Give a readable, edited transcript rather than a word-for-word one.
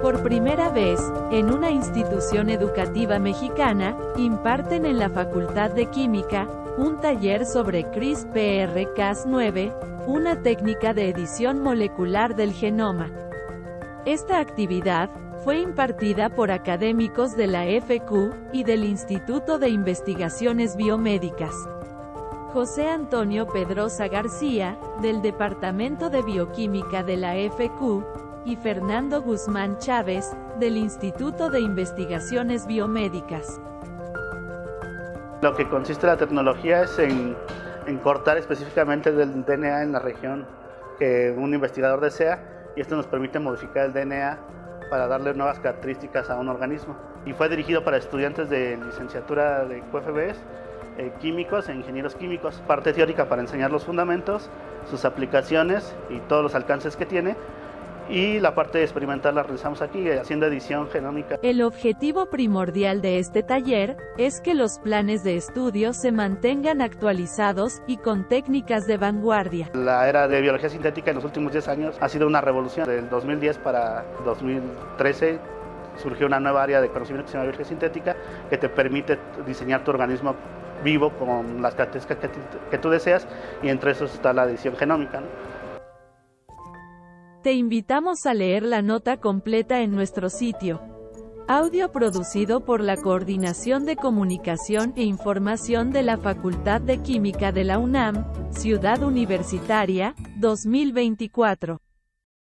Por primera vez, en una institución educativa mexicana, imparten en la Facultad de Química, un taller sobre CRISPR-Cas9, una técnica de edición molecular del genoma. Esta actividad fue impartida por académicos de la FQ y del Instituto de Investigaciones Biomédicas. José Antonio Pedrosa García, del Departamento de Bioquímica de la FQ, y Fernando Guzmán Chávez, del Instituto de Investigaciones Biomédicas. Lo que consiste la tecnología es en cortar específicamente del DNA en la región que un investigador desea, y esto nos permite modificar el DNA para darle nuevas características a un organismo. Y fue dirigido para estudiantes de licenciatura de QFBs, químicos e ingenieros químicos. Parte teórica para enseñar los fundamentos, sus aplicaciones y todos los alcances que tiene. Y la parte experimental la realizamos aquí, haciendo edición genómica. El objetivo primordial de este taller es que los planes de estudio se mantengan actualizados y con técnicas de vanguardia. La era de biología sintética en los últimos 10 años ha sido una revolución. Del 2010 para 2013 surgió una nueva área de conocimiento que se llama biología sintética, que te permite diseñar tu organismo vivo con las características que tú deseas, y entre esos está la edición genómica, ¿no? Te invitamos a leer la nota completa en nuestro sitio. Audio producido por la Coordinación de Comunicación e Información de la Facultad de Química de la UNAM, Ciudad Universitaria, 2024.